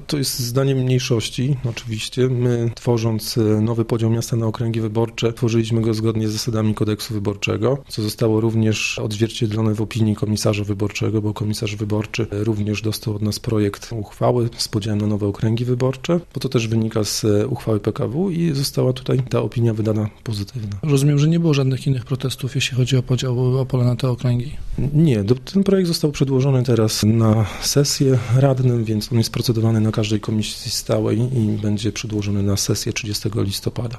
To jest zdaniem mniejszości, oczywiście. My, tworząc nowy podział miasta na okręgi wyborcze, tworzyliśmy go zgodnie z zasadami kodeksu wyborczego, co zostało również odzwierciedlone w opinii komisarza wyborczego, bo komisarz wyborczy również dostał od nas projekt uchwały z podziałem na nowe okręgi wyborcze, bo to też wynika z uchwały PKW i została tutaj ta opinia wydana pozytywna. Rozumiem, że nie było żadnych innych protestów, jeśli chodzi o podział Opola na te okręgi? Nie, ten projekt został przedłożony teraz na sesję radnym, więc on jest procedowany na każdej komisji stałej i będzie przedłożony na sesję 30 listopada.